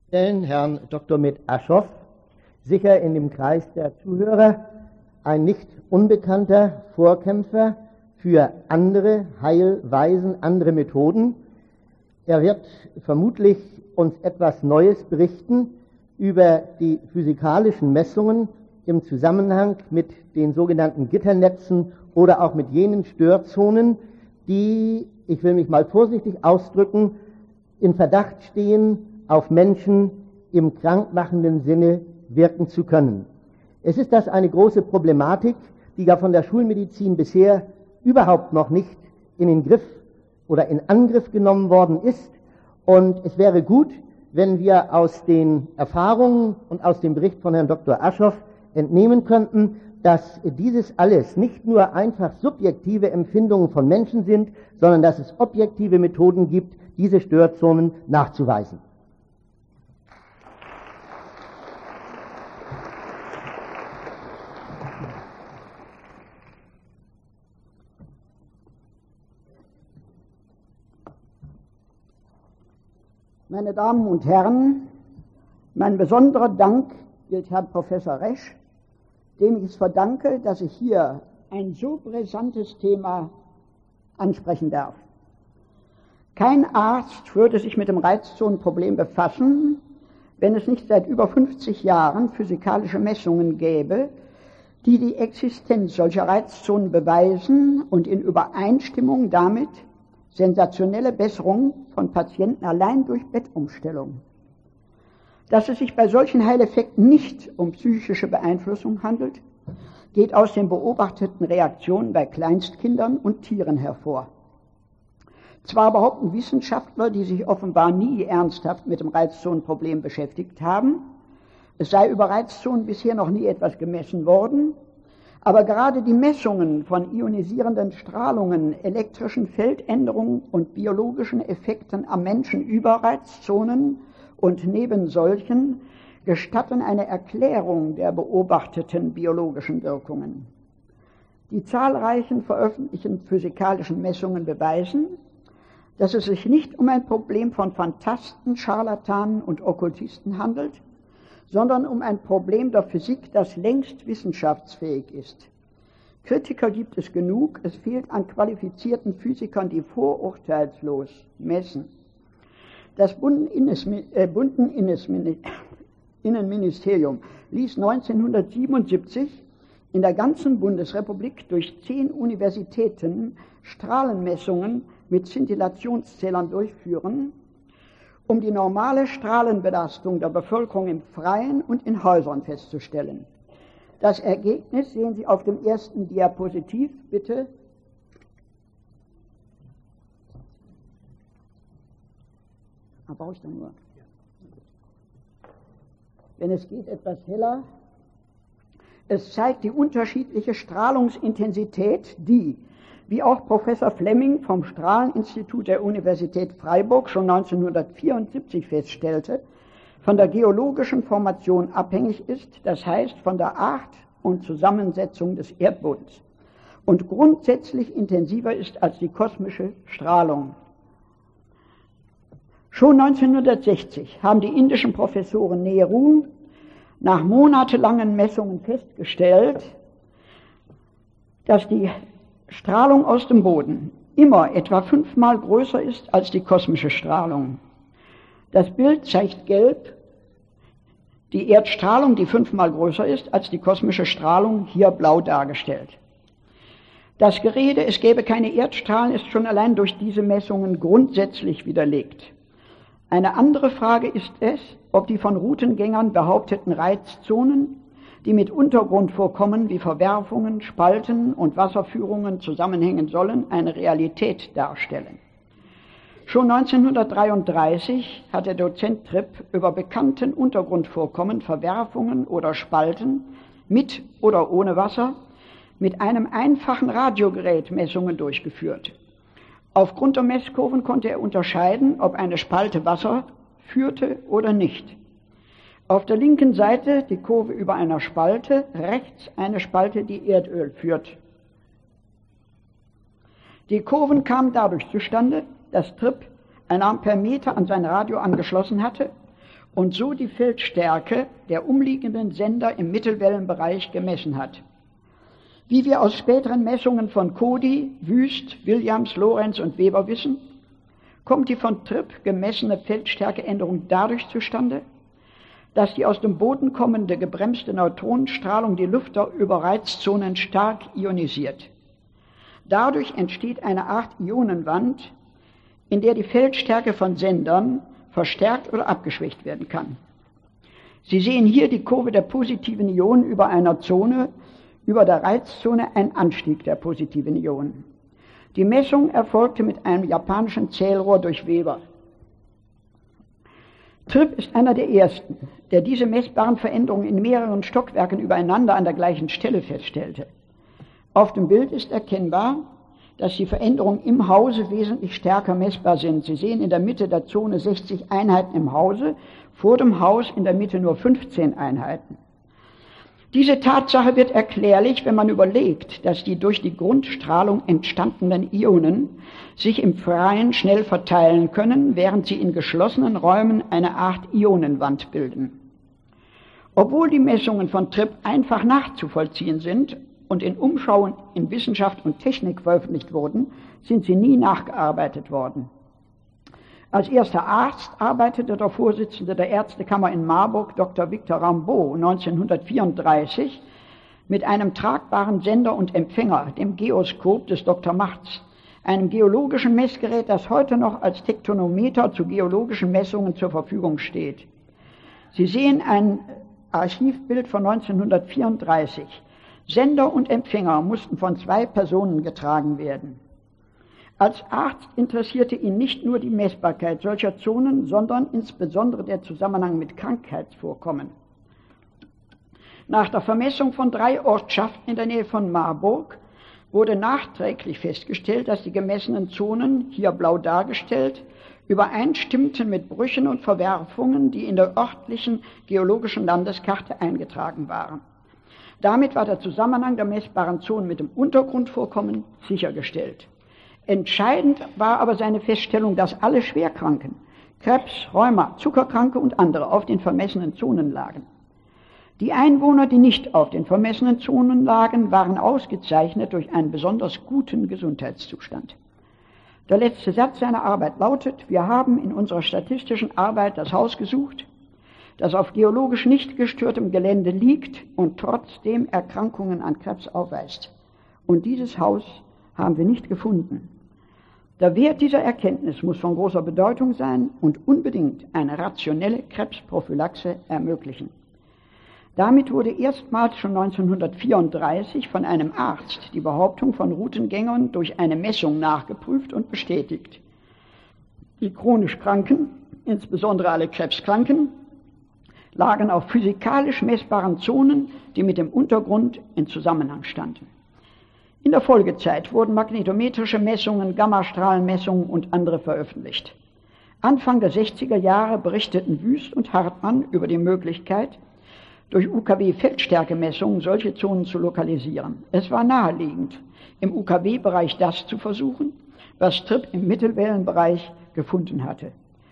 Herrn Dr. Med Aschoff, sicher in dem Kreis der Zuhörer ein nicht unbekannter Vorkämpfer für andere Heilweisen, andere Methoden. Er wird vermutlich uns etwas Neues berichten über die physikalischen Messungen im Zusammenhang mit den sogenannten Gitternetzen oder auch mit jenen Störzonen, die, ich will mich mal vorsichtig ausdrücken, in Verdacht stehen, auf Menschen im krankmachenden Sinne wirken zu können. Es ist das eine große Problematik, die ja von der Schulmedizin bisher überhaupt noch nicht in den Griff oder in Angriff genommen worden ist. Und es wäre gut, wenn wir aus den Erfahrungen und aus dem Bericht von Herrn Dr. Aschoff entnehmen könnten, dass dieses alles nicht nur einfach subjektive Empfindungen von Menschen sind, sondern dass es objektive Methoden gibt, diese Störzonen nachzuweisen. Meine Damen und Herren, mein besonderer Dank gilt Herrn Professor Resch, dem ich es verdanke, dass ich hier ein so brisantes Thema ansprechen darf. Kein Arzt würde sich mit dem Reizzonenproblem befassen, wenn es nicht seit über 50 Jahren physikalische Messungen gäbe, die die Existenz solcher Reizzonen beweisen und in Übereinstimmung damit sensationelle Besserung von Patienten allein durch Bettumstellung. Dass es sich bei solchen Heileffekten nicht um psychische Beeinflussung handelt, geht aus den beobachteten Reaktionen bei Kleinstkindern und Tieren hervor. Zwar behaupten Wissenschaftler, die sich offenbar nie ernsthaft mit dem Reizzonenproblem beschäftigt haben, es sei über Reizzonen bisher noch nie etwas gemessen worden, aber gerade die Messungen von ionisierenden Strahlungen, elektrischen Feldänderungen und biologischen Effekten am Menschen über Reizzonen und neben solchen gestatten eine Erklärung der beobachteten biologischen Wirkungen. Die zahlreichen veröffentlichten physikalischen Messungen beweisen, dass es sich nicht um ein Problem von Phantasten, Scharlatanen und Okkultisten handelt, sondern um ein Problem der Physik, das längst wissenschaftsfähig ist. Kritiker gibt es genug, es fehlt an qualifizierten Physikern, die vorurteilslos messen. Das Bundesinnenministerium ließ 1977 in der ganzen Bundesrepublik durch 10 Universitäten Strahlenmessungen mit Szintillationszählern durchführen, um die normale Strahlenbelastung der Bevölkerung im Freien und in Häusern festzustellen. Das Ergebnis sehen Sie auf dem ersten Diapositiv, bitte. Brauche ich dann nur? Wenn es geht, etwas heller. Es zeigt die unterschiedliche Strahlungsintensität, die, wie auch Professor Flemming vom Strahleninstitut der Universität Freiburg schon 1974 feststellte, von der geologischen Formation abhängig ist, das heißt von der Art und Zusammensetzung des Erdbodens und grundsätzlich intensiver ist als die kosmische Strahlung. Schon 1960 haben die indischen Professoren Nehru nach monatelangen Messungen festgestellt, dass die Strahlung aus dem Boden immer etwa 5-mal größer ist als die kosmische Strahlung. Das Bild zeigt gelb die Erdstrahlung, die 5-mal größer ist als die kosmische Strahlung, hier blau dargestellt. Das Gerede, es gäbe keine Erdstrahlen, ist schon allein durch diese Messungen grundsätzlich widerlegt. Eine andere Frage ist es, ob die von Routengängern behaupteten Reizzonen, die mit Untergrundvorkommen wie Verwerfungen, Spalten und Wasserführungen zusammenhängen sollen, eine Realität darstellen. Schon 1933 hat der Dozent Tripp über bekannten Untergrundvorkommen, Verwerfungen oder Spalten mit oder ohne Wasser mit einem einfachen Radiogerät Messungen durchgeführt. Aufgrund der Messkurven konnte er unterscheiden, ob eine Spalte Wasser führte oder nicht. Auf der linken Seite die Kurve über einer Spalte, rechts eine Spalte, die Erdöl führt. Die Kurven kamen dadurch zustande, dass Tripp ein Ampermeter an sein Radio angeschlossen hatte und so die Feldstärke der umliegenden Sender im Mittelwellenbereich gemessen hat. Wie wir aus späteren Messungen von Cody, Wüst, Williams, Lorenz und Weber wissen, kommt die von Tripp gemessene Feldstärkeänderung dadurch zustande, dass die aus dem Boden kommende gebremste Neutronenstrahlung die Lufterüberreizzonen stark ionisiert. Dadurch entsteht eine Art Ionenwand, in der die Feldstärke von Sendern verstärkt oder abgeschwächt werden kann. Sie sehen hier die Kurve der positiven Ionen über einer Zone, über der Reizzone ein Anstieg der positiven Ionen. Die Messung erfolgte mit einem japanischen Zählrohr durch Weber. Tripp ist einer der ersten, der diese messbaren Veränderungen in mehreren Stockwerken übereinander an der gleichen Stelle feststellte. Auf dem Bild ist erkennbar, dass die Veränderungen im Hause wesentlich stärker messbar sind. Sie sehen in der Mitte der Zone 60 Einheiten im Hause, vor dem Haus in der Mitte nur 15 Einheiten. Diese Tatsache wird erklärlich, wenn man überlegt, dass die durch die Grundstrahlung entstandenen Ionen sich im Freien schnell verteilen können, während sie in geschlossenen Räumen eine Art Ionenwand bilden. Obwohl die Messungen von Tripp einfach nachzuvollziehen sind und in Umschauen in Wissenschaft und Technik veröffentlicht wurden, sind sie nie nachgearbeitet worden. Als erster Arzt arbeitete der Vorsitzende der Ärztekammer in Marburg, Dr. Victor Rambaud, 1934 mit einem tragbaren Sender und Empfänger, dem Geoskop des Dr. Marz, einem geologischen Messgerät, das heute noch als Tektonometer zu geologischen Messungen zur Verfügung steht. Sie sehen ein Archivbild von 1934. Sender und Empfänger mussten von 2 Personen getragen werden. Als Arzt interessierte ihn nicht nur die Messbarkeit solcher Zonen, sondern insbesondere der Zusammenhang mit Krankheitsvorkommen. Nach der Vermessung von 3 Ortschaften in der Nähe von Marburg wurde nachträglich festgestellt, dass die gemessenen Zonen, hier blau dargestellt, übereinstimmten mit Brüchen und Verwerfungen, die in der örtlichen geologischen Landeskarte eingetragen waren. Damit war der Zusammenhang der messbaren Zonen mit dem Untergrundvorkommen sichergestellt. Entscheidend war aber seine Feststellung, dass alle Schwerkranken, Krebs, Rheuma, Zuckerkranke und andere auf den vermessenen Zonen lagen. Die Einwohner, die nicht auf den vermessenen Zonen lagen, waren ausgezeichnet durch einen besonders guten Gesundheitszustand. Der letzte Satz seiner Arbeit lautet: Wir haben in unserer statistischen Arbeit das Haus gesucht, das auf geologisch nicht gestörtem Gelände liegt und trotzdem Erkrankungen an Krebs aufweist. Und dieses Haus haben wir nicht gefunden. Der Wert dieser Erkenntnis muss von großer Bedeutung sein und unbedingt eine rationelle Krebsprophylaxe ermöglichen. Damit wurde erstmals schon 1934 von einem Arzt die Behauptung von Routengängern durch eine Messung nachgeprüft und bestätigt. Die chronisch Kranken, insbesondere alle Krebskranken, lagen auf physikalisch messbaren Zonen, die mit dem Untergrund in Zusammenhang standen. In der Folgezeit wurden magnetometrische Messungen, Gammastrahlenmessungen und andere veröffentlicht. Anfang der 60er Jahre berichteten Wüst und Hartmann über die Möglichkeit, durch UKW-Feldstärkemessungen solche Zonen zu lokalisieren. Es war naheliegend, im UKW-Bereich das zu versuchen, was Tripp im Mittelwellenbereich gefunden hatte.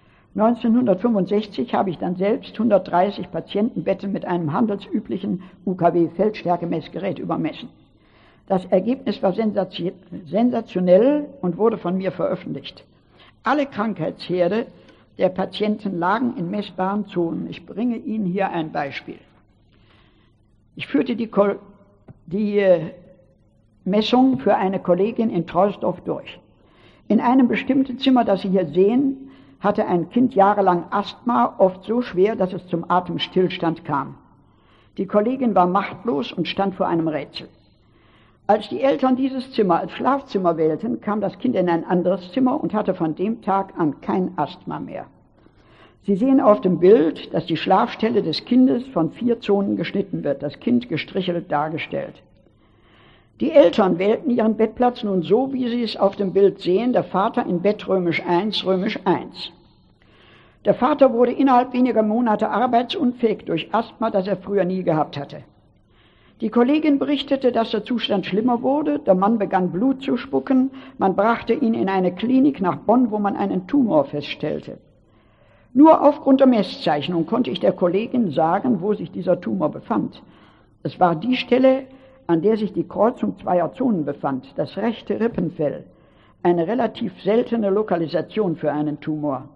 1965 habe ich dann selbst 130 Patientenbetten mit einem handelsüblichen UKW-Feldstärkemessgerät übermessen. Das Ergebnis war sensationell und wurde von mir veröffentlicht. Alle Krankheitsherde der Patienten lagen in messbaren Zonen. Ich bringe Ihnen hier ein Beispiel. Ich führte die Messung für eine Kollegin in Troisdorf durch. In einem bestimmten Zimmer, das Sie hier sehen, hatte ein Kind jahrelang Asthma, oft so schwer, dass es zum Atemstillstand kam. Die Kollegin war machtlos und stand vor einem Rätsel. Als die Eltern dieses Zimmer als Schlafzimmer wählten, kam das Kind in ein anderes Zimmer und hatte von dem Tag an kein Asthma mehr. Sie sehen auf dem Bild, dass die Schlafstelle des Kindes von 4 Zonen geschnitten wird, das Kind gestrichelt dargestellt. Die Eltern wählten ihren Bettplatz nun so, wie Sie es auf dem Bild sehen, der Vater in Bett römisch 1, römisch 1. Der Vater wurde innerhalb weniger Monate arbeitsunfähig durch Asthma, das er früher nie gehabt hatte. Die Kollegin berichtete, dass der Zustand schlimmer wurde, der Mann begann Blut zu spucken, man brachte ihn in eine Klinik nach Bonn, wo man einen Tumor feststellte. Nur aufgrund der Messzeichnung konnte ich der Kollegin sagen, wo sich dieser Tumor befand. Es war die Stelle, an der sich die Kreuzung zweier Zonen befand, das rechte Rippenfell, eine relativ seltene Lokalisation für einen Tumor.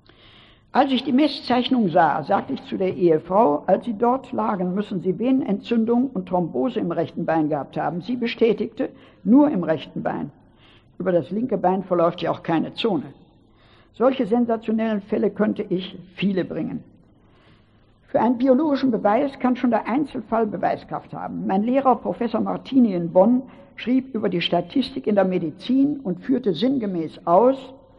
Als ich die Messzeichnung sah, sagte ich zu der Ehefrau, als sie dort lagen, müssen sie Venenentzündung und Thrombose im rechten Bein gehabt haben. Sie bestätigte, nur im rechten Bein. Über das linke Bein verläuft ja auch keine Zone. Solche sensationellen Fälle könnte ich viele bringen. Für einen biologischen Beweis kann schon der Einzelfall Beweiskraft haben. Mein Lehrer, Professor Martini in Bonn, schrieb über die Statistik in der Medizin und führte sinngemäß aus,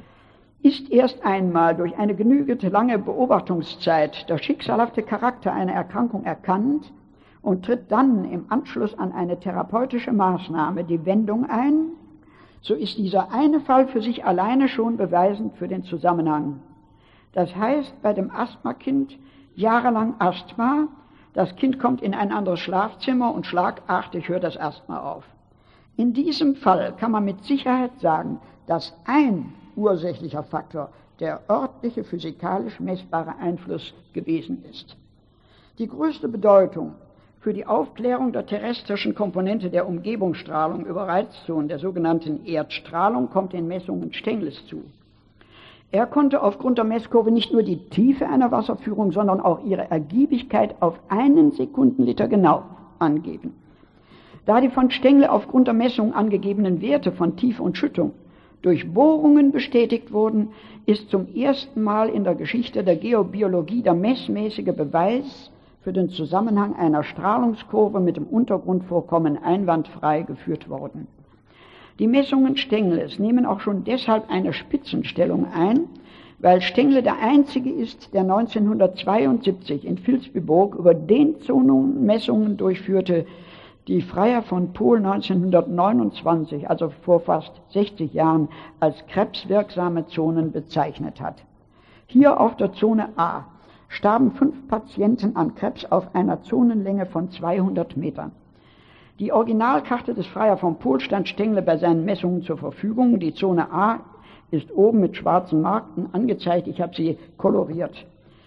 ist erst einmal durch eine genügend lange Beobachtungszeit der schicksalhafte Charakter einer Erkrankung erkannt und tritt dann im Anschluss an eine therapeutische Maßnahme die Wendung ein, so ist dieser eine Fall für sich alleine schon beweisend für den Zusammenhang. Das heißt, bei dem Asthmakind jahrelang Asthma, das Kind kommt in ein anderes Schlafzimmer und schlagartig hört das Asthma auf. In diesem Fall kann man mit Sicherheit sagen, dass ein ursächlicher Faktor der örtliche physikalisch messbare Einfluss gewesen ist. Die größte Bedeutung für die Aufklärung der terrestrischen Komponente der Umgebungsstrahlung über Reizzonen, der sogenannten Erdstrahlung, kommt den Messungen Stengles zu. Er konnte aufgrund der Messkurve nicht nur die Tiefe einer Wasserführung, sondern auch ihre Ergiebigkeit auf 1 Sekundenliter genau angeben. Da die von Stengle aufgrund der Messung angegebenen Werte von Tiefe und Schüttung durch Bohrungen bestätigt wurden, ist zum ersten Mal in der Geschichte der Geobiologie der messmäßige Beweis für den Zusammenhang einer Strahlungskurve mit dem Untergrundvorkommen einwandfrei geführt worden. Die Messungen Stengles nehmen auch schon deshalb eine Spitzenstellung ein, weil Stengle der einzige ist, der 1972 in Vilsbiburg über den Zonenmessungen durchführte, die Freier von Pohl 1929, also vor fast 60 Jahren, als krebswirksame Zonen bezeichnet hat. Hier auf der Zone A starben 5 Patienten an Krebs auf einer Zonenlänge von 200 Metern. Die Originalkarte des Freier von Pohl stand Stengle bei seinen Messungen zur Verfügung. Die Zone A ist oben mit schwarzen Marken angezeigt. Ich habe sie koloriert.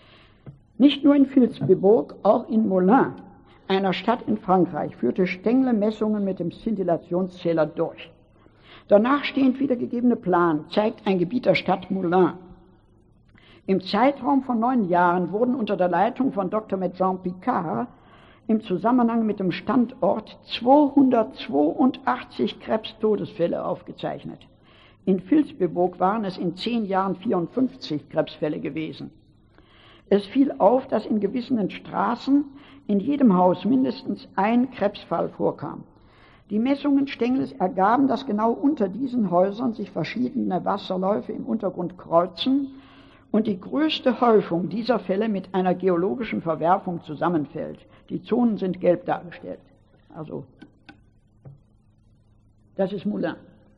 Nicht nur in Vilsbiburg, auch in Moulins, einer Stadt in Frankreich, führte Stengle Messungen mit dem Szintillationszähler durch. Der nachstehend wiedergegebene Plan zeigt ein Gebiet der Stadt Moulins. Im Zeitraum von 9 Jahren wurden unter der Leitung von Dr. Jean Picard im Zusammenhang mit dem Standort 282 Krebstodesfälle aufgezeichnet. In Vilsbiburg waren es in 10 Jahren 54 Krebsfälle gewesen. Es fiel auf, dass in gewissen Straßen in jedem Haus mindestens ein Krebsfall vorkam. Die Messungen Stengles ergaben, dass genau unter diesen Häusern sich verschiedene Wasserläufe im Untergrund kreuzen und die größte Häufung dieser Fälle mit einer geologischen Verwerfung zusammenfällt. Die Zonen sind gelb dargestellt. Also, das ist Moulins.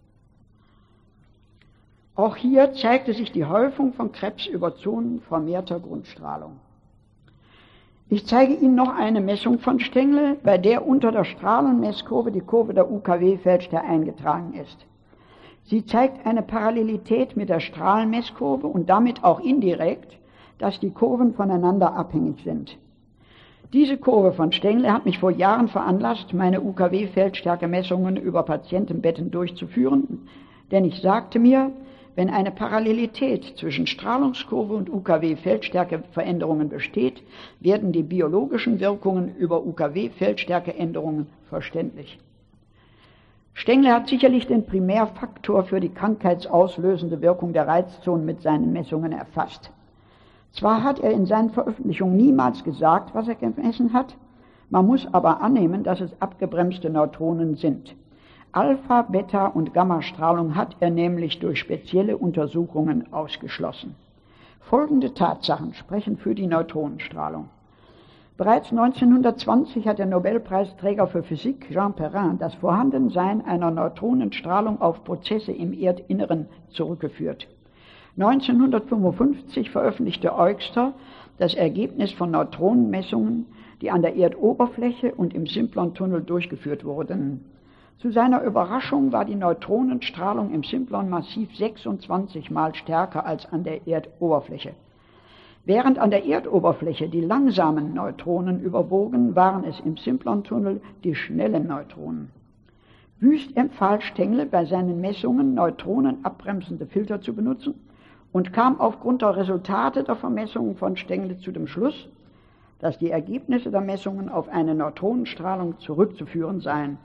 Auch hier zeigte sich die Häufung von Krebs über Zonen vermehrter Grundstrahlung. Ich zeige Ihnen noch eine Messung von Stengle, bei der unter der Strahlenmesskurve die Kurve der UKW-Feldstärke eingetragen ist. Sie zeigt eine Parallelität mit der Strahlenmesskurve und damit auch indirekt, dass die Kurven voneinander abhängig sind. Diese Kurve von Stengle hat mich vor Jahren veranlasst, meine UKW-Feldstärke-Messungen über Patientenbetten durchzuführen, denn ich sagte mir, wenn eine Parallelität zwischen Strahlungskurve und UKW-Feldstärkeveränderungen besteht, werden die biologischen Wirkungen über UKW-Feldstärkeänderungen verständlich. Stengle hat sicherlich den Primärfaktor für die krankheitsauslösende Wirkung der Reizzonen mit seinen Messungen erfasst. Zwar hat er in seinen Veröffentlichungen niemals gesagt, was er gemessen hat, man muss aber annehmen, dass es abgebremste Neutronen sind. Alpha-, Beta- und Gammastrahlung hat er nämlich durch spezielle Untersuchungen ausgeschlossen. Folgende Tatsachen sprechen für die Neutronenstrahlung. Bereits 1920 hat der Nobelpreisträger für Physik Jean Perrin das Vorhandensein einer Neutronenstrahlung auf Prozesse im Erdinneren zurückgeführt. 1955 veröffentlichte Eugster das Ergebnis von Neutronenmessungen, die an der Erdoberfläche und im Simplon-Tunnel durchgeführt wurden. Zu seiner Überraschung war die Neutronenstrahlung im Simplon-Massiv 26 Mal stärker als an der Erdoberfläche. Während an der Erdoberfläche die langsamen Neutronen überwogen, waren es im Simplon-Tunnel die schnellen Neutronen. Wüst empfahl Stengel bei seinen Messungen neutronenabbremsende Filter zu benutzen und kam aufgrund der Resultate der Vermessungen von Stengel zu dem Schluss, dass die Ergebnisse der Messungen auf eine Neutronenstrahlung zurückzuführen seien.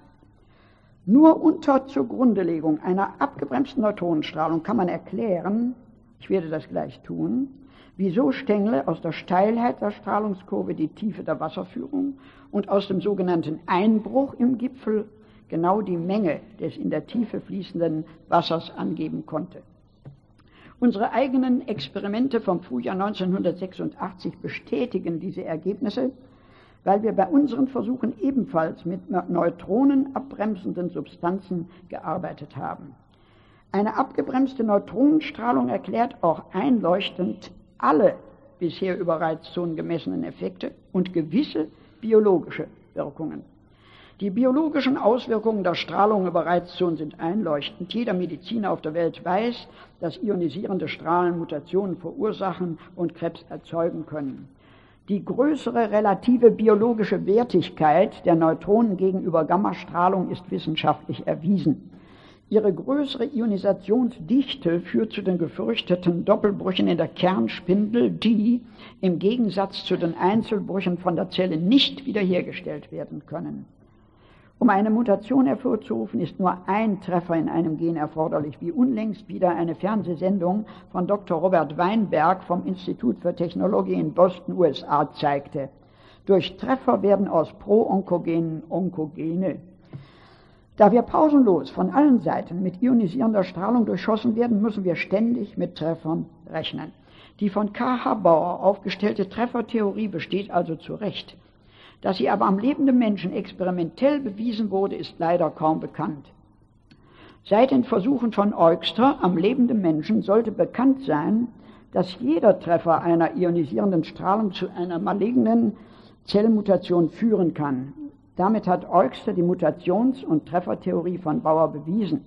Nur unter Zugrundelegung einer abgebremsten Neutronenstrahlung kann man erklären, ich werde das gleich tun, wieso Stengel aus der Steilheit der Strahlungskurve die Tiefe der Wasserführung und aus dem sogenannten Einbruch im Gipfel genau die Menge des in der Tiefe fließenden Wassers angeben konnte. Unsere eigenen Experimente vom Frühjahr 1986 bestätigen diese Ergebnisse, weil wir bei unseren Versuchen ebenfalls mit neutronenabbremsenden Substanzen gearbeitet haben. Eine abgebremste Neutronenstrahlung erklärt auch einleuchtend alle bisher über Reizzonen gemessenen Effekte und gewisse biologische Wirkungen. Die biologischen Auswirkungen der Strahlung über Reizzonen sind einleuchtend. Jeder Mediziner auf der Welt weiß, dass ionisierende Strahlen Mutationen verursachen und Krebs erzeugen können. Die größere relative biologische Wertigkeit der Neutronen gegenüber Gammastrahlung ist wissenschaftlich erwiesen. Ihre größere Ionisationsdichte führt zu den gefürchteten Doppelbrüchen in der Kernspindel, die im Gegensatz zu den Einzelbrüchen von der Zelle nicht wiederhergestellt werden können. Um eine Mutation hervorzurufen, ist nur ein Treffer in einem Gen erforderlich, wie unlängst wieder eine Fernsehsendung von Dr. Robert Weinberg vom Institut für Technologie in Boston, USA, zeigte. Durch Treffer werden aus Pro-Onkogenen Onkogene. Da wir pausenlos von allen Seiten mit ionisierender Strahlung durchschossen werden, müssen wir ständig mit Treffern rechnen. Die von K.H. Bauer aufgestellte Treffertheorie besteht also zu Recht. Dass sie aber am lebenden Menschen experimentell bewiesen wurde, ist leider kaum bekannt. Seit den Versuchen von Eugster am lebenden Menschen sollte bekannt sein, dass jeder Treffer einer ionisierenden Strahlung zu einer malignen Zellmutation führen kann. Damit hat Eugster die Mutations- und Treffertheorie von Bauer bewiesen.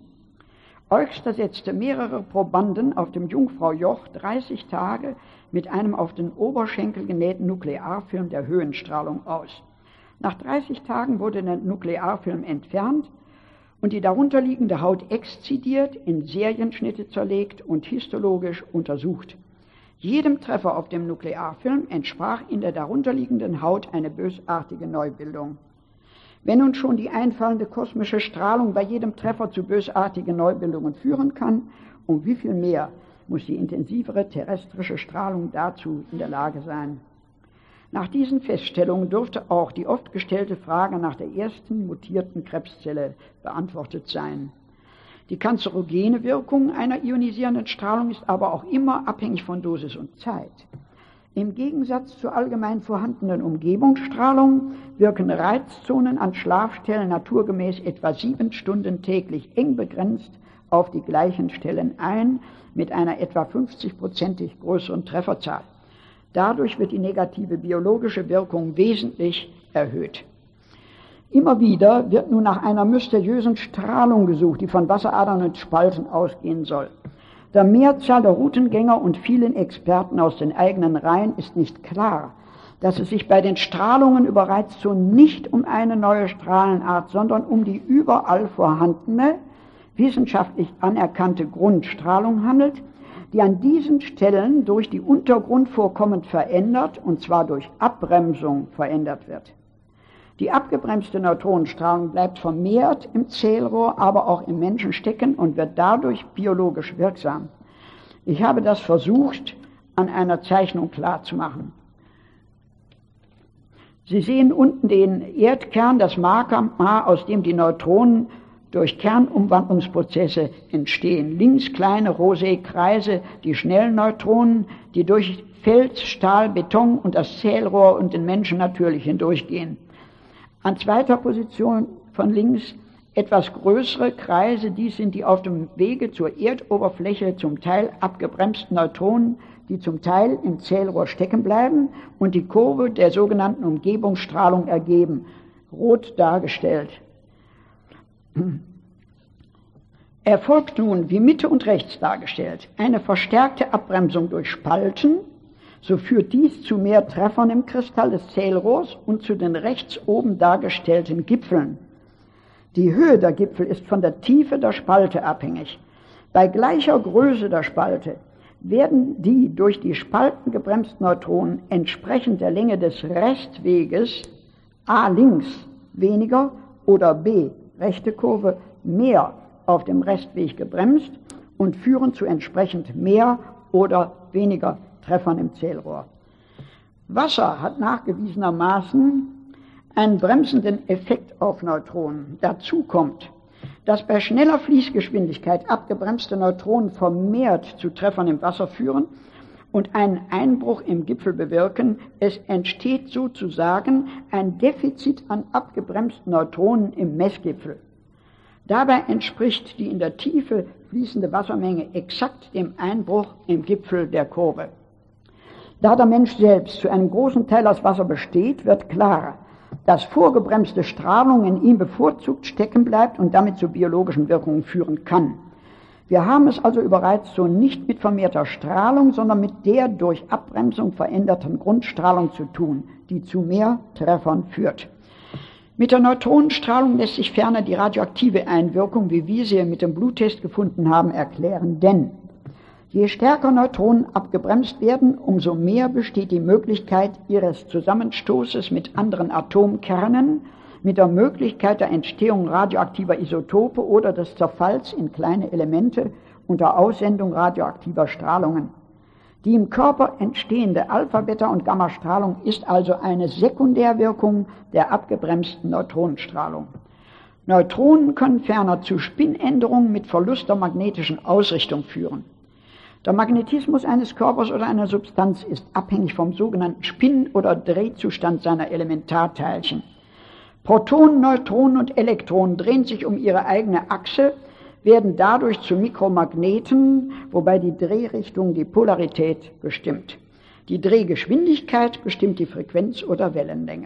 Eugster setzte mehrere Probanden auf dem Jungfraujoch 30 Tage mit einem auf den Oberschenkel genähten Nuklearfilm der Höhenstrahlung aus. Nach 30 Tagen wurde der Nuklearfilm entfernt und die darunterliegende Haut exzidiert, in Serienschnitte zerlegt und histologisch untersucht. Jedem Treffer auf dem Nuklearfilm entsprach in der darunterliegenden Haut eine bösartige Neubildung. Wenn nun schon die einfallende kosmische Strahlung bei jedem Treffer zu bösartigen Neubildungen führen kann, um wie viel mehr muss die intensivere terrestrische Strahlung dazu in der Lage sein. Nach diesen Feststellungen dürfte auch die oft gestellte Frage nach der ersten mutierten Krebszelle beantwortet sein. Die kanzerogene Wirkung einer ionisierenden Strahlung ist aber auch immer abhängig von Dosis und Zeit. Im Gegensatz zur allgemein vorhandenen Umgebungsstrahlung wirken Reizzonen an Schlafstellen naturgemäß etwa 7 Stunden täglich eng begrenzt auf die gleichen Stellen ein, mit einer etwa 50-prozentig größeren Trefferzahl. Dadurch wird die negative biologische Wirkung wesentlich erhöht. Immer wieder wird nun nach einer mysteriösen Strahlung gesucht, die von Wasseradern und Spalten ausgehen soll. Der Mehrzahl der Routengänger und vielen Experten aus den eigenen Reihen ist nicht klar, dass es sich bei den Strahlungen über Reizzonen nicht um eine neue Strahlenart, sondern um die überall vorhandene, wissenschaftlich anerkannte Grundstrahlung handelt, die an diesen Stellen durch die Untergrundvorkommen verändert, und zwar durch Abbremsung verändert wird. Die abgebremste Neutronenstrahlung bleibt vermehrt im Zählrohr, aber auch im Menschen stecken und wird dadurch biologisch wirksam. Ich habe das versucht, an einer Zeichnung klarzumachen. Sie sehen unten den Erdkern, das Magma, aus dem die Neutronen durch Kernumwandlungsprozesse entstehen. Links kleine rosé Kreise, die schnellen Neutronen, die durch Fels, Stahl, Beton und das Zählrohr und den Menschen natürlich hindurchgehen. An zweiter Position von links etwas größere Kreise, dies sind die auf dem Wege zur Erdoberfläche zum Teil abgebremsten Neutronen, die zum Teil im Zählrohr stecken bleiben und die Kurve der sogenannten Umgebungsstrahlung ergeben, rot dargestellt. Erfolgt nun, wie Mitte und rechts dargestellt, eine verstärkte Abbremsung durch Spalten, so führt dies zu mehr Treffern im Kristall des Zählrohrs und zu den rechts oben dargestellten Gipfeln. Die Höhe der Gipfel ist von der Tiefe der Spalte abhängig. Bei gleicher Größe der Spalte werden die durch die Spalten gebremsten Neutronen entsprechend der Länge des Restweges A links weniger oder B rechte Kurve mehr auf dem Restweg gebremst und führen zu entsprechend mehr oder weniger Treffern im Zählrohr. Wasser hat nachgewiesenermaßen einen bremsenden Effekt auf Neutronen. Dazu kommt, dass bei schneller Fließgeschwindigkeit abgebremste Neutronen vermehrt zu Treffern im Wasser führen und einen Einbruch im Gipfel bewirken. Es entsteht sozusagen ein Defizit an abgebremsten Neutronen im Messgipfel. Dabei entspricht die in der Tiefe fließende Wassermenge exakt dem Einbruch im Gipfel der Kurve. Da der Mensch selbst zu einem großen Teil aus Wasser besteht, wird klar, dass vorgebremste Strahlung in ihm bevorzugt stecken bleibt und damit zu biologischen Wirkungen führen kann. Wir haben es also bereits so nicht mit vermehrter Strahlung, sondern mit der durch Abbremsung veränderten Grundstrahlung zu tun, die zu mehr Treffern führt. Mit der Neutronenstrahlung lässt sich ferner die radioaktive Einwirkung, wie wir sie mit dem Bluttest gefunden haben, erklären, denn je stärker Neutronen abgebremst werden, umso mehr besteht die Möglichkeit ihres Zusammenstoßes mit anderen Atomkernen, mit der Möglichkeit der Entstehung radioaktiver Isotope oder des Zerfalls in kleine Elemente unter Aussendung radioaktiver Strahlungen. Die im Körper entstehende Alpha-, Beta- und Gammastrahlung ist also eine Sekundärwirkung der abgebremsten Neutronenstrahlung. Neutronen können ferner zu Spinänderungen mit Verlust der magnetischen Ausrichtung führen. Der Magnetismus eines Körpers oder einer Substanz ist abhängig vom sogenannten Spin- oder Drehzustand seiner Elementarteilchen. Protonen, Neutronen und Elektronen drehen sich um ihre eigene Achse, werden dadurch zu Mikromagneten, wobei die Drehrichtung die Polarität bestimmt. Die Drehgeschwindigkeit bestimmt die Frequenz oder Wellenlänge.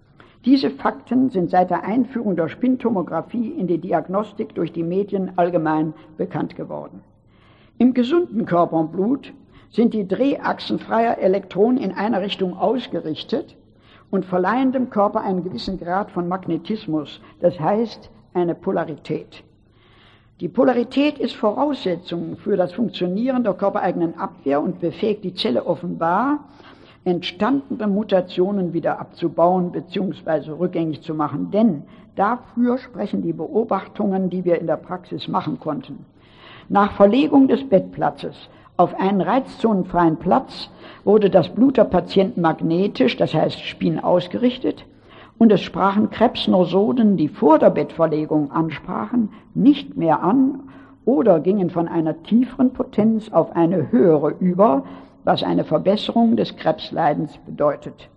Diese Fakten sind seit der Einführung der Spintomographie in die Diagnostik durch die Medien allgemein bekannt geworden. Im gesunden Körper und Blut sind die Drehachsen freier Elektronen in einer Richtung ausgerichtet und verleihen dem Körper einen gewissen Grad von Magnetismus, das heißt eine Polarität. Die Polarität ist Voraussetzung für das Funktionieren der körpereigenen Abwehr und befähigt die Zelle offenbar, entstandene Mutationen wieder abzubauen bzw. rückgängig zu machen. Denn dafür sprechen die Beobachtungen, die wir in der Praxis machen konnten. Nach Verlegung des Bettplatzes auf einen reizzonenfreien Platz wurde das Blut der Patienten magnetisch, das heißt Spin, ausgerichtet, und es sprachen Krebsnosoden, die vor der Bettverlegung ansprachen, nicht mehr an oder gingen von einer tieferen Potenz auf eine höhere über, was eine Verbesserung des Krebsleidens bedeutet.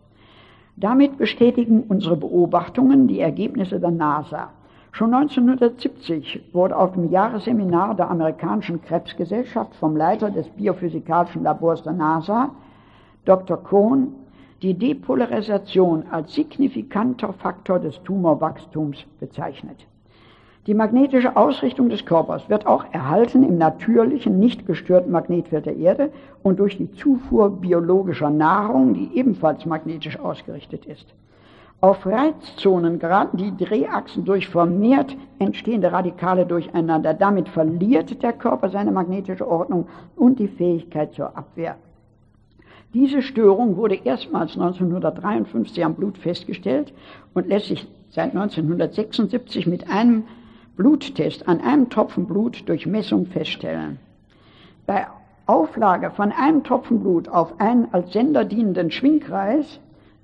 Damit bestätigen unsere Beobachtungen die Ergebnisse der NASA. Schon 1970 wurde auf dem Jahresseminar der amerikanischen Krebsgesellschaft vom Leiter des biophysikalischen Labors der NASA, Dr. Cohn, die Depolarisation als signifikanter Faktor des Tumorwachstums bezeichnet. Die magnetische Ausrichtung des Körpers wird auch erhalten im natürlichen, nicht gestörten Magnetfeld der Erde und durch die Zufuhr biologischer Nahrung, die ebenfalls magnetisch ausgerichtet ist. Auf Reizzonen geraten die Drehachsen durch vermehrt entstehende Radikale durcheinander. Damit verliert der Körper seine magnetische Ordnung und die Fähigkeit zur Abwehr. Diese Störung wurde erstmals 1953 am Blut festgestellt und lässt sich seit 1976 mit einem Bluttest an einem Tropfen Blut durch Messung feststellen. Bei Auflage von einem Tropfen Blut auf einen als Sender dienenden Schwingkreis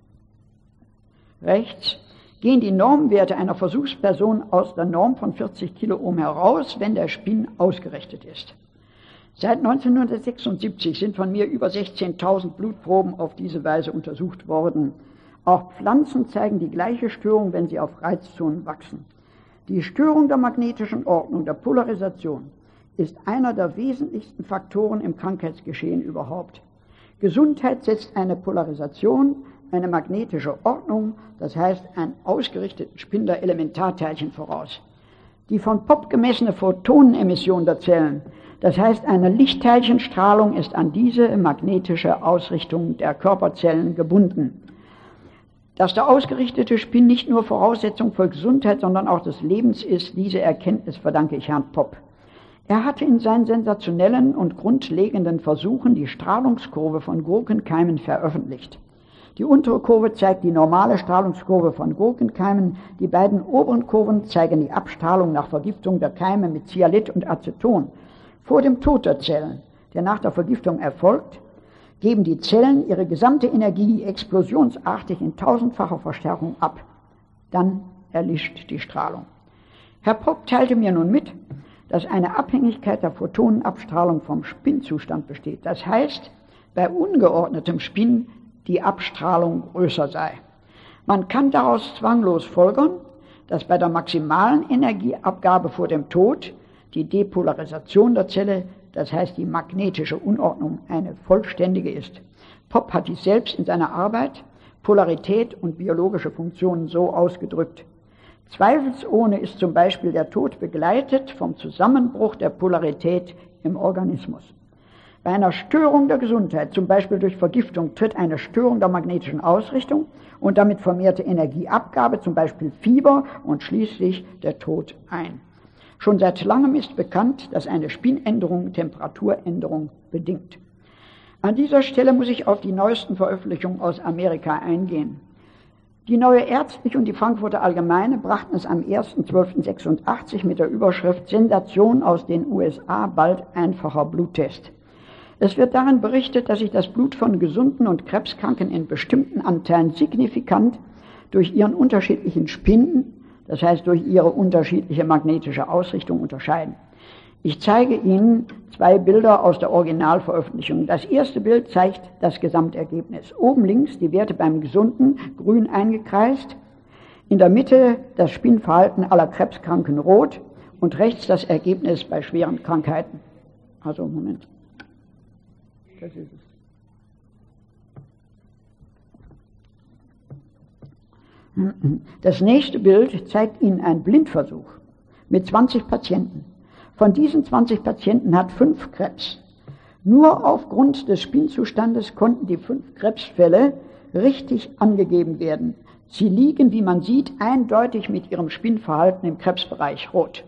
rechts gehen die Normwerte einer Versuchsperson aus der Norm von 40 Kiloohm heraus, wenn der Spin ausgerichtet ist. Seit 1976 sind von mir über 16.000 Blutproben auf diese Weise untersucht worden. Auch Pflanzen zeigen die gleiche Störung, wenn sie auf Reizzonen wachsen. Die Störung der magnetischen Ordnung, der Polarisation, ist einer der wesentlichsten Faktoren im Krankheitsgeschehen überhaupt. Gesundheit setzt eine Polarisation, eine magnetische Ordnung, das heißt einen ausgerichteten Spin der Elementarteilchen voraus. Die von Popp gemessene Photonenemission der Zellen Das heißt, eine Lichtteilchenstrahlung ist an diese magnetische Ausrichtung der Körperzellen gebunden. Dass der ausgerichtete Spin nicht nur Voraussetzung für Gesundheit, sondern auch des Lebens ist, diese Erkenntnis verdanke ich Herrn Popp. Er hatte in seinen sensationellen und grundlegenden Versuchen die Strahlungskurve von Gurkenkeimen veröffentlicht. Die untere Kurve zeigt die normale Strahlungskurve von Gurkenkeimen, die beiden oberen Kurven zeigen die Abstrahlung nach Vergiftung der Keime mit Cyalit und Aceton. Vor dem Tod der Zellen, der nach der Vergiftung erfolgt, geben die Zellen ihre gesamte Energie explosionsartig in tausendfacher Verstärkung ab. Dann erlischt die Strahlung. Herr Popp teilte mir nun mit, dass eine Abhängigkeit der Photonenabstrahlung vom Spinzustand besteht. Das heißt, bei ungeordnetem Spin die Abstrahlung größer sei. Man kann daraus zwanglos folgern, dass bei der maximalen Energieabgabe vor dem Tod die Depolarisation der Zelle, das heißt die magnetische Unordnung, eine vollständige ist. Popp hat dies selbst in seiner Arbeit Polarität und biologische Funktionen so ausgedrückt. Zweifelsohne ist zum Beispiel der Tod begleitet vom Zusammenbruch der Polarität im Organismus. Bei einer Störung der Gesundheit, zum Beispiel durch Vergiftung, tritt eine Störung der magnetischen Ausrichtung und damit vermehrte Energieabgabe, zum Beispiel Fieber und schließlich der Tod ein. Schon seit langem ist bekannt, dass eine Spinänderung Temperaturänderung bedingt. An dieser Stelle muss ich auf die neuesten Veröffentlichungen aus Amerika eingehen. Die Neue Ärztliche und die Frankfurter Allgemeine brachten es am 1.12.86 mit der Überschrift Sensation aus den USA, bald einfacher Bluttest. Es wird darin berichtet, dass sich das Blut von Gesunden und Krebskranken in bestimmten Anteilen signifikant durch ihren unterschiedlichen Spin, das heißt durch ihre unterschiedliche magnetische Ausrichtung, unterscheiden. Ich zeige Ihnen zwei Bilder aus der Originalveröffentlichung. Das erste Bild zeigt das Gesamtergebnis. Oben links die Werte beim Gesunden, grün eingekreist, in der Mitte das Spinverhalten aller Krebskranken rot und rechts das Ergebnis bei schweren Krankheiten. Also, Moment. Das ist es. Das nächste Bild zeigt Ihnen einen Blindversuch mit 20 Patienten. Von diesen 20 Patienten hat 5 Krebs. Nur aufgrund des Spinzustandes konnten die 5 Krebsfälle richtig angegeben werden. Sie liegen, wie man sieht, eindeutig mit ihrem Spinverhalten im Krebsbereich rot.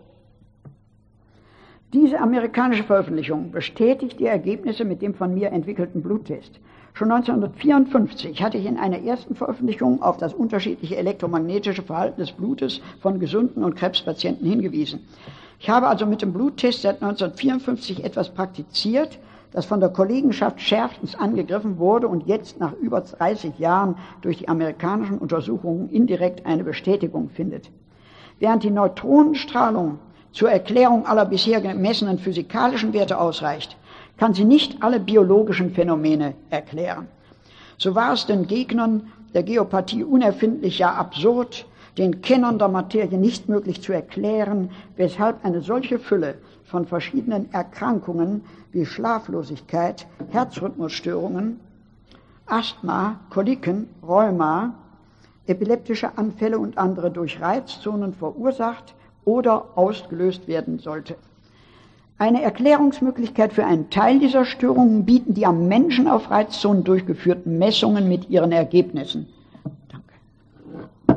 Diese amerikanische Veröffentlichung bestätigt die Ergebnisse mit dem von mir entwickelten Bluttest. Schon 1954 hatte ich in einer ersten Veröffentlichung auf das unterschiedliche elektromagnetische Verhalten des Blutes von gesunden und Krebspatienten hingewiesen. Ich habe also mit dem Bluttest seit 1954 etwas praktiziert, das von der Kollegenschaft schärfstens angegriffen wurde und jetzt nach über 30 Jahren durch die amerikanischen Untersuchungen indirekt eine Bestätigung findet. Während die Neutronenstrahlung zur Erklärung aller bisher gemessenen physikalischen Werte ausreicht, kann sie nicht alle biologischen Phänomene erklären. So war es den Gegnern der Geopathie unerfindlich, ja absurd, den Kennern der Materie nicht möglich zu erklären, weshalb eine solche Fülle von verschiedenen Erkrankungen wie Schlaflosigkeit, Herzrhythmusstörungen, Asthma, Koliken, Rheuma, epileptische Anfälle und andere durch Reizzonen verursacht oder ausgelöst werden sollte. Eine Erklärungsmöglichkeit für einen Teil dieser Störungen bieten die am Menschen auf Reizzonen durchgeführten Messungen mit ihren Ergebnissen. Danke.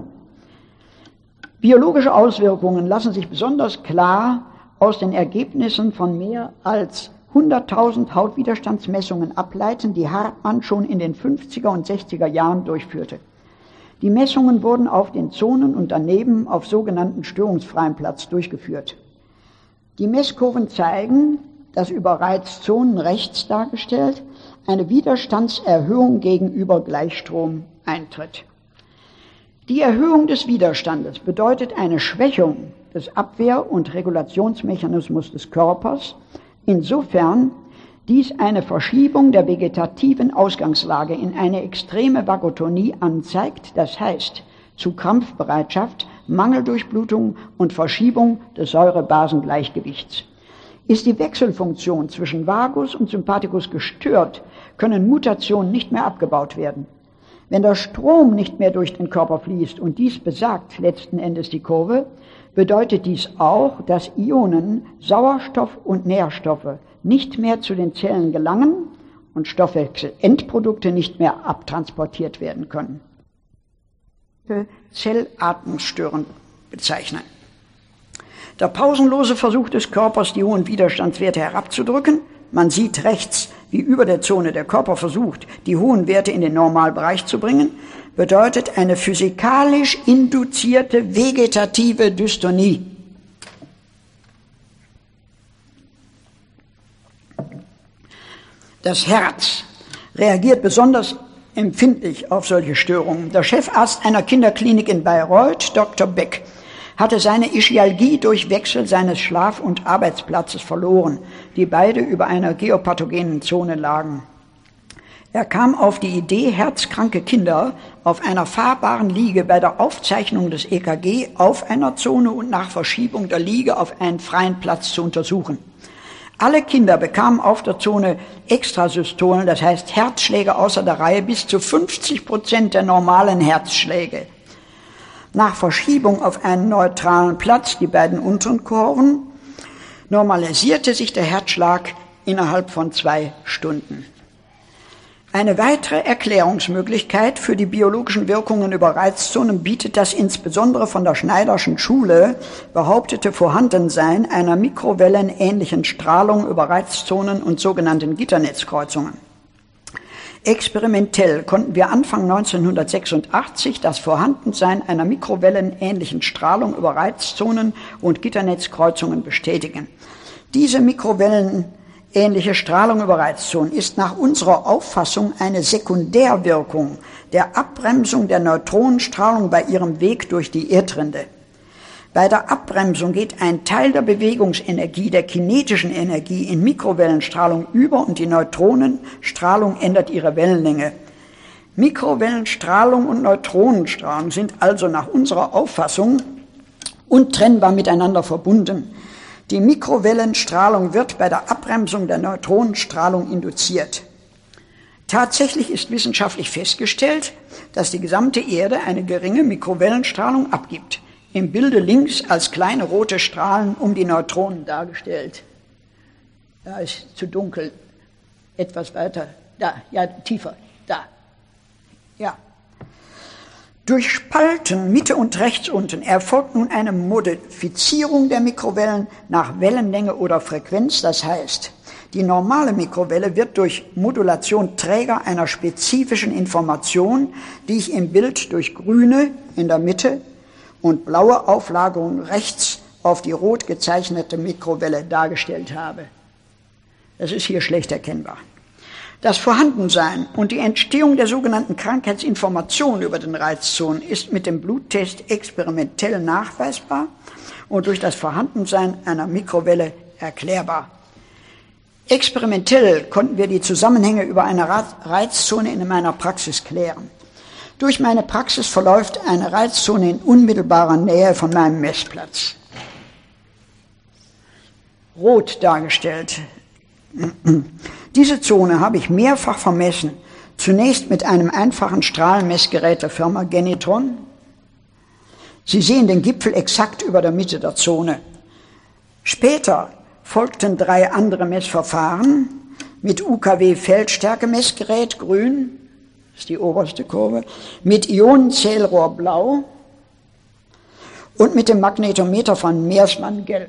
Biologische Auswirkungen lassen sich besonders klar aus den Ergebnissen von mehr als 100.000 Hautwiderstandsmessungen ableiten, die Hartmann schon in den 50er und 60er Jahren durchführte. Die Messungen wurden auf den Zonen und daneben auf sogenannten störungsfreien Platz durchgeführt. Die Messkurven zeigen, dass über Reizzonen rechts dargestellt eine Widerstandserhöhung gegenüber Gleichstrom eintritt. Die Erhöhung des Widerstandes bedeutet eine Schwächung des Abwehr- und Regulationsmechanismus des Körpers, insofern dies eine Verschiebung der vegetativen Ausgangslage in eine extreme Vagotonie anzeigt, das heißt zu Krampfbereitschaft, Mangeldurchblutung und Verschiebung des Säure-Basen-Gleichgewichts. Ist die Wechselfunktion zwischen Vagus und Sympathikus gestört, können Mutationen nicht mehr abgebaut werden. Wenn der Strom nicht mehr durch den Körper fließt, und dies besagt letzten Endes die Kurve, bedeutet dies auch, dass Ionen, Sauerstoff und Nährstoffe nicht mehr zu den Zellen gelangen und Stoffwechselendprodukte nicht mehr abtransportiert werden können. Zellatmungsstörung bezeichnen. Der pausenlose Versuch des Körpers, die hohen Widerstandswerte herabzudrücken, man sieht rechts, wie über der Zone der Körper versucht, die hohen Werte in den Normalbereich zu bringen, bedeutet eine physikalisch induzierte vegetative Dystonie. Das Herz reagiert besonders empfindlich auf solche Störungen. Der Chefarzt einer Kinderklinik in Bayreuth, Dr. Beck, hatte seine Ischialgie durch Wechsel seines Schlaf- und Arbeitsplatzes verloren, die beide über einer geopathogenen Zone lagen. Er kam auf die Idee, herzkranke Kinder auf einer fahrbaren Liege bei der Aufzeichnung des EKG auf einer Zone und nach Verschiebung der Liege auf einen freien Platz zu untersuchen. Alle Kinder bekamen auf der Zone Extrasystolen, das heißt Herzschläge außer der Reihe, bis zu 50% der normalen Herzschläge. Nach Verschiebung auf einen neutralen Platz, die beiden unteren Kurven, normalisierte sich der Herzschlag innerhalb von 2 Stunden. Eine weitere Erklärungsmöglichkeit für die biologischen Wirkungen über Reizzonen bietet das insbesondere von der Schneiderschen Schule behauptete Vorhandensein einer mikrowellenähnlichen Strahlung über Reizzonen und sogenannten Gitternetzkreuzungen. Experimentell konnten wir Anfang 1986 das Vorhandensein einer mikrowellenähnlichen Strahlung über Reizzonen und Gitternetzkreuzungen bestätigen. Diese mikrowellenähnliche Strahlung über Reizzonen ist nach unserer Auffassung eine Sekundärwirkung der Abbremsung der Neutronenstrahlung bei ihrem Weg durch die Erdrinde. Bei der Abbremsung geht ein Teil der Bewegungsenergie, der kinetischen Energie, in Mikrowellenstrahlung über und die Neutronenstrahlung ändert ihre Wellenlänge. Mikrowellenstrahlung und Neutronenstrahlung sind also nach unserer Auffassung untrennbar miteinander verbunden. Die Mikrowellenstrahlung wird bei der Abbremsung der Neutronenstrahlung induziert. Tatsächlich ist wissenschaftlich festgestellt, dass die gesamte Erde eine geringe Mikrowellenstrahlung abgibt. Im Bilde links als kleine rote Strahlen um die Neutronen dargestellt. Da ist zu dunkel. Etwas weiter. Da, ja, tiefer. Da. Ja. Durch Spalten Mitte und rechts unten erfolgt nun eine Modifizierung der Mikrowellen nach Wellenlänge oder Frequenz. Das heißt, die normale Mikrowelle wird durch Modulation Träger einer spezifischen Information, die ich im Bild durch grüne in der Mitte und blaue Auflagerung rechts auf die rot gezeichnete Mikrowelle dargestellt habe. Das ist hier schlecht erkennbar. Das Vorhandensein und die Entstehung der sogenannten Krankheitsinformation über den Reizzonen ist mit dem Bluttest experimentell nachweisbar und durch das Vorhandensein einer Mikrowelle erklärbar. Experimentell konnten wir die Zusammenhänge über eine Reizzone in meiner Praxis klären. Durch meine Praxis verläuft eine Reizzone in unmittelbarer Nähe von meinem Messplatz. Rot dargestellt. Diese Zone habe ich mehrfach vermessen. Zunächst mit einem einfachen Strahlenmessgerät der Firma Genitron. Sie sehen den Gipfel exakt über der Mitte der Zone. Später folgten 3 andere Messverfahren mit UKW-Feldstärke-Messgerät grün, das ist die oberste Kurve, mit Ionenzählrohr blau und mit dem Magnetometer von Meersmann gelb.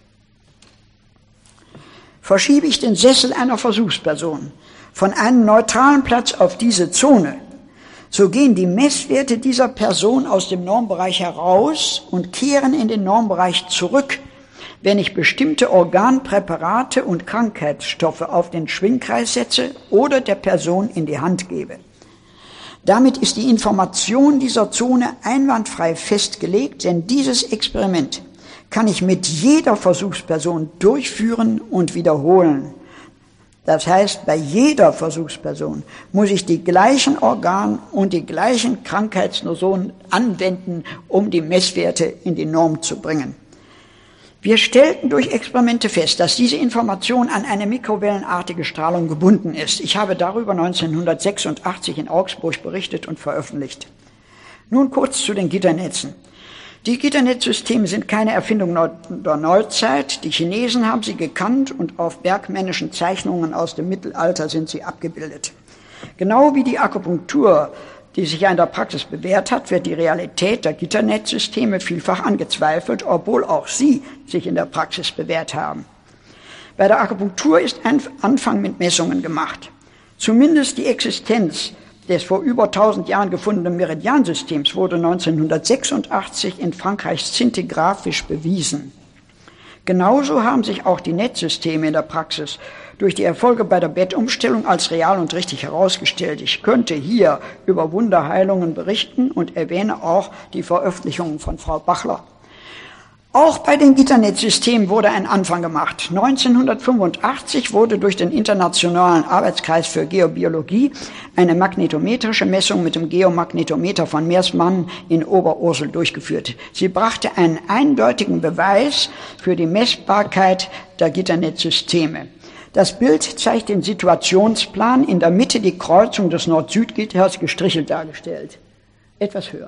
Verschiebe ich den Sessel einer Versuchsperson von einem neutralen Platz auf diese Zone, so gehen die Messwerte dieser Person aus dem Normbereich heraus und kehren in den Normbereich zurück, wenn ich bestimmte Organpräparate und Krankheitsstoffe auf den Schwingkreis setze oder der Person in die Hand gebe. Damit ist die Information dieser Zone einwandfrei festgelegt, denn dieses Experiment kann ich mit jeder Versuchsperson durchführen und wiederholen. Das heißt, bei jeder Versuchsperson muss ich die gleichen Organ- und die gleichen Krankheitsnotionen anwenden, um die Messwerte in die Norm zu bringen. Wir stellten durch Experimente fest, dass diese Information an eine mikrowellenartige Strahlung gebunden ist. Ich habe darüber 1986 in Augsburg berichtet und veröffentlicht. Nun kurz zu den Gitternetzen. Die Gitternetzsysteme sind keine Erfindung der Neuzeit. Die Chinesen haben sie gekannt und auf bergmännischen Zeichnungen aus dem Mittelalter sind sie abgebildet. Genau wie die Akupunktur, die sich ja in der Praxis bewährt hat, wird die Realität der Gitternetzsysteme vielfach angezweifelt, obwohl auch sie sich in der Praxis bewährt haben. Bei der Akupunktur ist ein Anfang mit Messungen gemacht. Zumindest die Existenz des vor über 1000 Jahren gefundenen Meridiansystems wurde 1986 in Frankreich szintigraphisch bewiesen. Genauso haben sich auch die Netzsysteme in der Praxis durch die Erfolge bei der Bettumstellung als real und richtig herausgestellt. Ich könnte hier über Wunderheilungen berichten und erwähne auch die Veröffentlichungen von Frau Bachler. Auch bei den Gitternetzsystemen wurde ein Anfang gemacht. 1985 wurde durch den Internationalen Arbeitskreis für Geobiologie eine magnetometrische Messung mit dem Geomagnetometer von Meersmann in Oberursel durchgeführt. Sie brachte einen eindeutigen Beweis für die Messbarkeit der Gitternetzsysteme. Das Bild zeigt den Situationsplan, in der Mitte die Kreuzung des Nord-Süd-Gitters gestrichelt dargestellt. Etwas höher.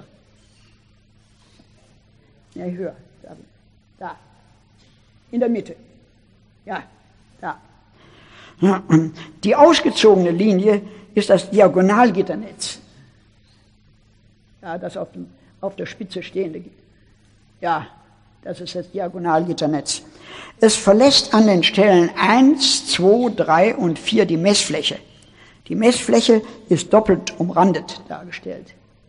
Ja, höher. Da. In der Mitte. Ja, da. Die ausgezogene Linie ist das Diagonalgitternetz. Ja, das auf der Spitze stehende. Ja, das ist das Diagonalgitternetz. Es verlässt an den Stellen 1, 2, 3 und 4 die Messfläche. Die Messfläche ist doppelt umrandet dargestellt.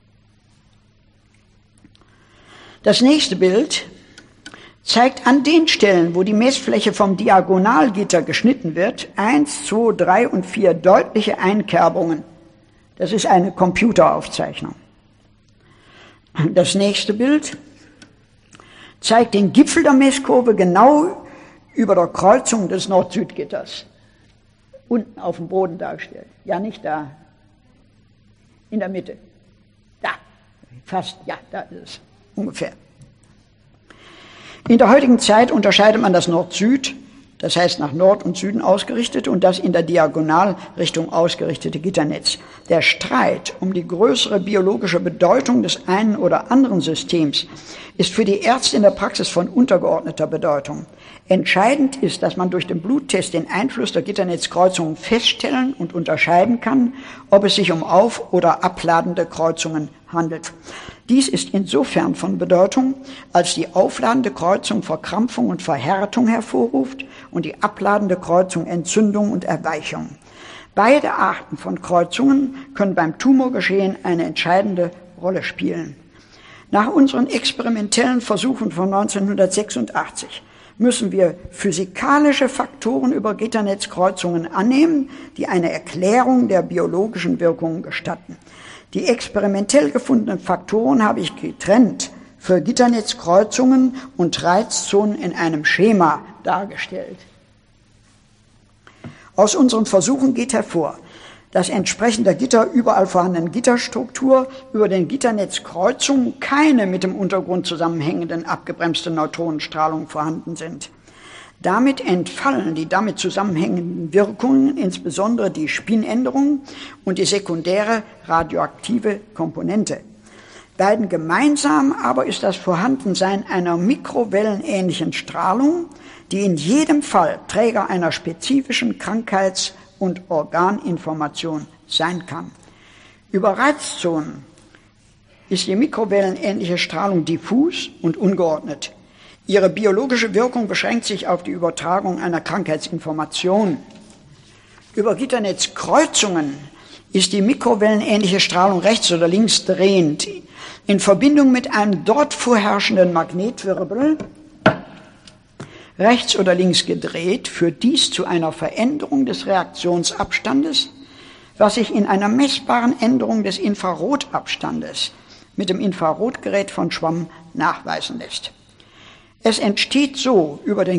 Das nächste Bild zeigt an den Stellen, wo die Messfläche vom Diagonalgitter geschnitten wird, 1, 2, 3 und 4 deutliche Einkerbungen. Das ist eine Computeraufzeichnung. Das nächste Bild zeigt den Gipfel der Messkurve genau über der Kreuzung des Nord-Süd-Gitters. Unten auf dem Boden dargestellt. Ja, nicht da. In der Mitte. Da. Fast, ja, da ist es. Ungefähr. In der heutigen Zeit unterscheidet man das Nord-Süd, das heißt nach Nord und Süden ausgerichtet, und das in der Diagonalrichtung ausgerichtete Gitternetz. Der Streit um die größere biologische Bedeutung des einen oder anderen Systems ist für die Ärzte in der Praxis von untergeordneter Bedeutung. Entscheidend ist, dass man durch den Bluttest den Einfluss der Gitternetzkreuzungen feststellen und unterscheiden kann, ob es sich um auf- oder abladende Kreuzungen handelt. Dies ist insofern von Bedeutung, als die aufladende Kreuzung Verkrampfung und Verhärtung hervorruft und die abladende Kreuzung Entzündung und Erweichung. Beide Arten von Kreuzungen können beim Tumorgeschehen eine entscheidende Rolle spielen. Nach unseren experimentellen Versuchen von 1986 müssen wir physikalische Faktoren über Gitternetzkreuzungen annehmen, die eine Erklärung der biologischen Wirkungen gestatten. Die experimentell gefundenen Faktoren habe ich getrennt für Gitternetzkreuzungen und Reizzonen in einem Schema dargestellt. Aus unseren Versuchen geht hervor, dass entsprechend der Gitter überall vorhandenen Gitterstruktur über den Gitternetzkreuzungen keine mit dem Untergrund zusammenhängenden abgebremste Neutronenstrahlung vorhanden sind. Damit entfallen die damit zusammenhängenden Wirkungen, insbesondere die Spinänderung und die sekundäre radioaktive Komponente. Beiden gemeinsam aber ist das Vorhandensein einer mikrowellenähnlichen Strahlung, die in jedem Fall Träger einer spezifischen Krankheits- und Organinformation sein kann. Über Reizzonen ist die mikrowellenähnliche Strahlung diffus und ungeordnet. Ihre biologische Wirkung beschränkt sich auf die Übertragung einer Krankheitsinformation. Über Gitternetzkreuzungen ist die mikrowellenähnliche Strahlung rechts oder links drehend. In Verbindung mit einem dort vorherrschenden Magnetwirbel, rechts oder links gedreht, führt dies zu einer Veränderung des Reaktionsabstandes, was sich in einer messbaren Änderung des Infrarotabstandes mit dem Infrarotgerät von Schwamm nachweisen lässt. Es entsteht so über den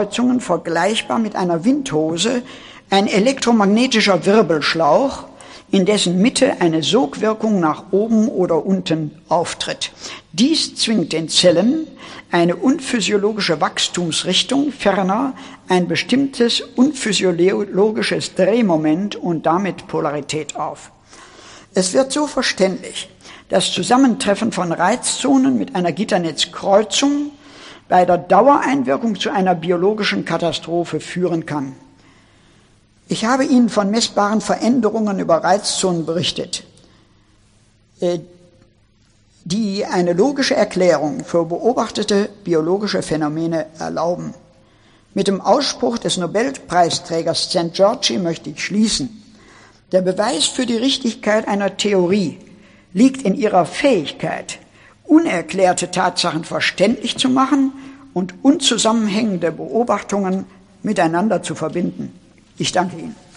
Gitternetzkreuzungen vergleichbar mit einer Windhose ein elektromagnetischer Wirbelschlauch, in dessen Mitte eine Sogwirkung nach oben oder unten auftritt. Dies zwingt den Zellen eine unphysiologische Wachstumsrichtung, ferner ein bestimmtes unphysiologisches Drehmoment und damit Polarität auf. Es wird so verständlich, das Zusammentreffen von Reizzonen mit einer Gitternetzkreuzung bei der Dauereinwirkung zu einer biologischen Katastrophe führen kann. Ich habe Ihnen von messbaren Veränderungen über Reizzonen berichtet, die eine logische Erklärung für beobachtete biologische Phänomene erlauben. Mit dem Ausspruch des Nobelpreisträgers St. Georgi möchte ich schließen. Der Beweis für die Richtigkeit einer Theorie liegt in ihrer Fähigkeit, unerklärte Tatsachen verständlich zu machen und unzusammenhängende Beobachtungen miteinander zu verbinden. Ich danke Ihnen.